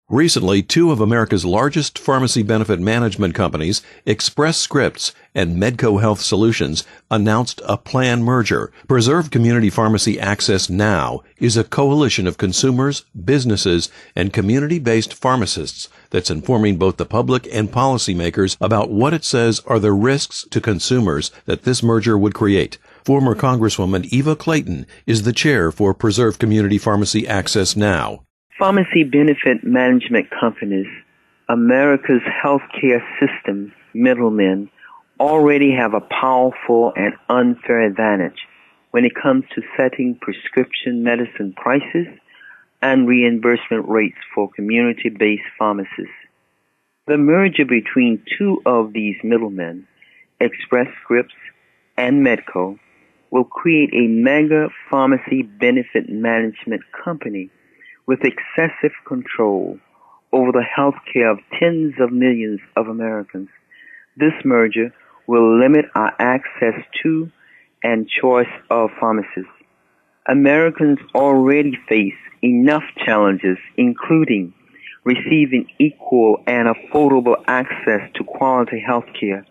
Recently, two of America's largest pharmacy benefit management companies, Express Scripts and Medco Health Solutions, announced a planned merger. Preserve Community Pharmacy Access Now is a coalition of consumers, businesses, and community-based pharmacists that's informing both the public and policymakers about what it says are the risks to consumers that this merger would create. Former Congresswoman Eva Clayton is the chair for Preserve Community Pharmacy Access Now. Pharmacy benefit management companies, America's healthcare system middlemen, already have a powerful and unfair advantage when it comes to setting prescription medicine prices and reimbursement rates for community-based pharmacists. The merger between two of these middlemen, Express Scripts and Medco, will create a mega pharmacy benefit management company with excessive control over the health care of tens of millions of Americans. This merger will limit our access to and choice of pharmacists. Americans already face enough challenges, including receiving equal and affordable access to quality health care,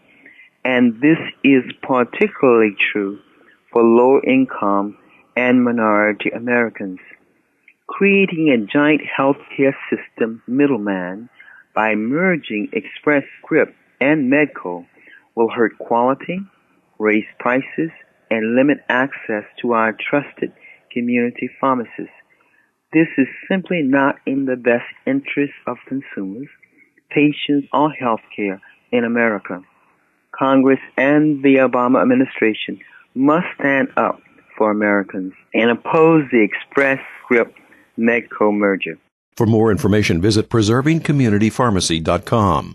and this is particularly true for low-income and minority Americans. Creating a giant healthcare system middleman by merging Express Scripts and Medco will hurt quality, raise prices, and limit access to our trusted community pharmacists. This is simply not in the best interest of consumers, patients, or healthcare in America. Congress and the Obama administration must stand up for Americans and oppose the Express Scripts Medco merger. For more information, visit preservingcommunitypharmacy.com.